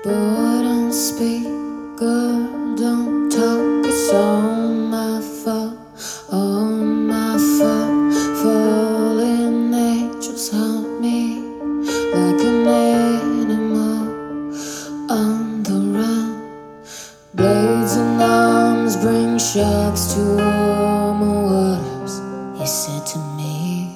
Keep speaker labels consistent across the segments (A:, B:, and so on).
A: Boy, don't speak, girl, don't talk. It's all my fault, all my fault. Fallen angels haunt me like an animal on the run. Blades and arms bring sharks to warmer waters, you said to me.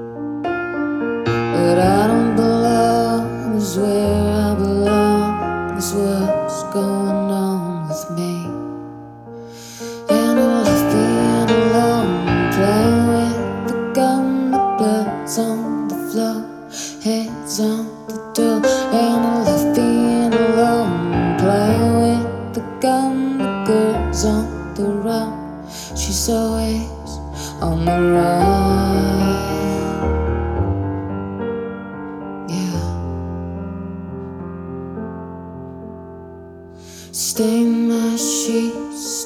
A: But I don't belong, is where I belong, is what's going on with me. And I love being alone, playing with the gun, the blood's on the floor, heads on the door. And I love being alone, playing with the gun, the girl's on the run, she's always on the run. Stain my sheets,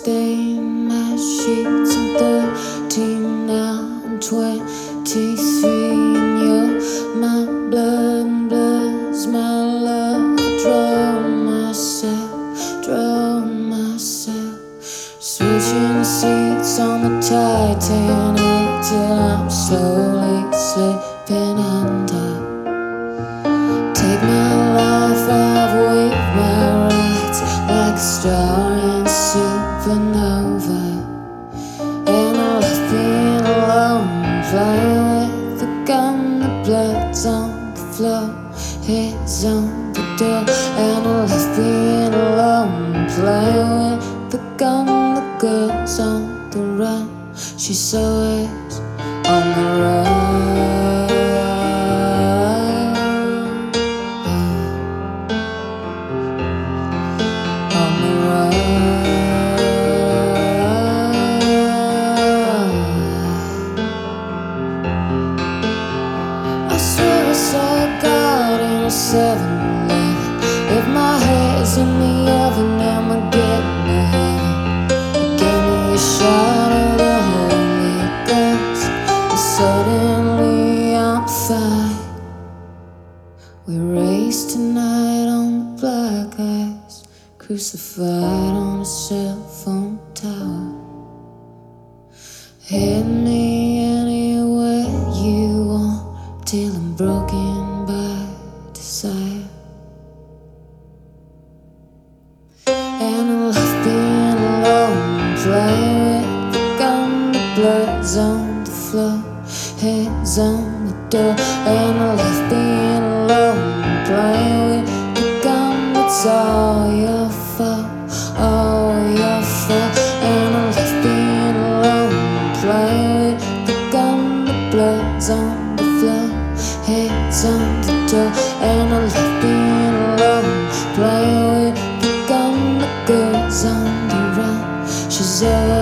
A: I'm 13 now, I'm 23, and you're my blood and blood's my love. Draw myself, switching seats on the Titanic till I'm slowly slipping under. Take my life, I've waved my rights like a star in supernova. And I love being alone, flying with the gun, the blood's on the floor, heads on the door. And I love being alone, playing with the gun, the girl's on the run, she's always on the run. I swear I saw God in a 7-Eleven. If my head's in the oven, am I getting to heaven? Give me a shot of the Holy Ghost, and suddenly I'm fine. We race tonight on the black ice, crucified on a cell phone tower. Hit me anywhere you want, till I'm broken by desire. And I love being alone, playing with the gun, the blood's on the floor, heads on the door. And I love being alone, playing with the gun, it's all your fault, all your fault. And I love being alone, playing with the gun, the blood's on the floor, heads on the door. And I love being alone, playing with the gun, the girl's on the run, she's always